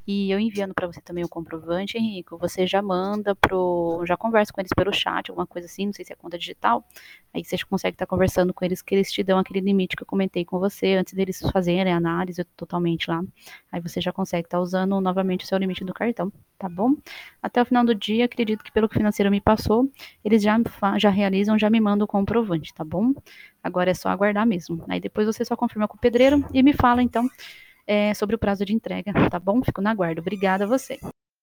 E eu enviando para você também o comprovante, Henrico, você já manda já conversa com eles pelo chat, alguma coisa assim, não sei se é conta digital, aí você consegue estar conversando com eles, que eles te dão aquele limite que eu comentei com você, antes deles fazerem a análise totalmente lá, aí você já consegue estar usando novamente o seu limite do cartão, tá bom? Até o final do dia, acredito que pelo que o financeiro me passou, eles já realizam, já me mandam o comprovante, tá bom? Agora é só aguardar mesmo. Aí depois você só confirma com o pedreiro e me fala, então, sobre o prazo de entrega, tá bom? Fico na guarda. Obrigada a você.